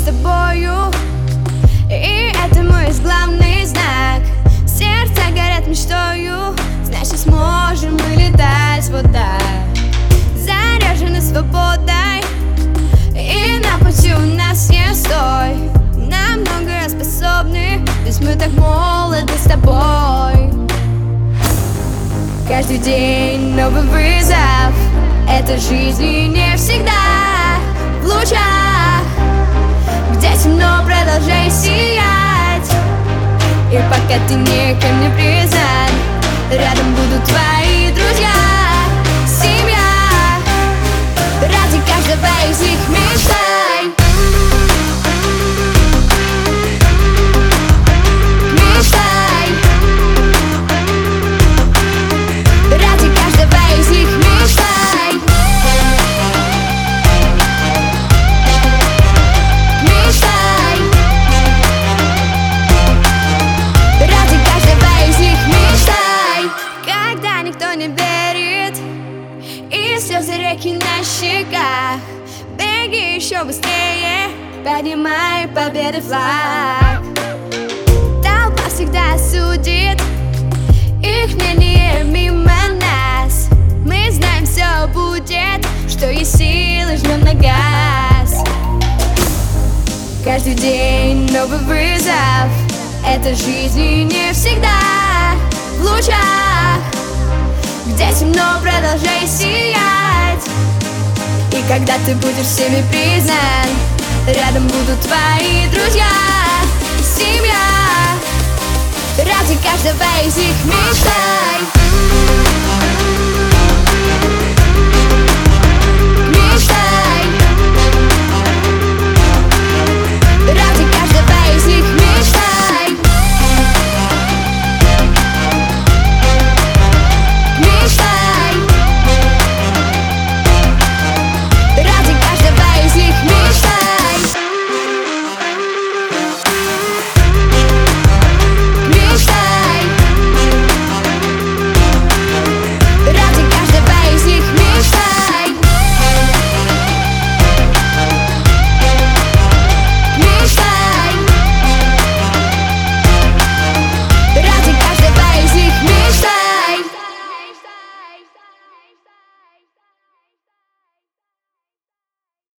тобою, и это мой главный знак. Сердца горят мечтою, значит сможем мы летать вот так. Заряжены свободой, и на пути у нас нет стой. На многое способны, ведь мы так молоды с тобой. Каждый день новый вызов, это жизнь не всегда в лучах, где темно, продолжай сиять. И пока ты никем не признан, рядом будут твои друзья, семья. Ради каждого из них мечтай. Мечтай. Ради каждого из них мечтай. Мечтай. Ради каждого из них мечтай. Когда никто не верит и слезы реки на щеках, беги еще быстрее, поднимай победы флаг. Толпа всегда осудит их мнение мимо нас. Мы знаем, все будет, что есть силы, жмем на газ. Каждый день новый вызов, это жизнь не всегда в лучах, где темно, продолжай сиять. И когда ты будешь всеми признан, рядом будут твои друзья, семья. Ради каждого из них мечтай.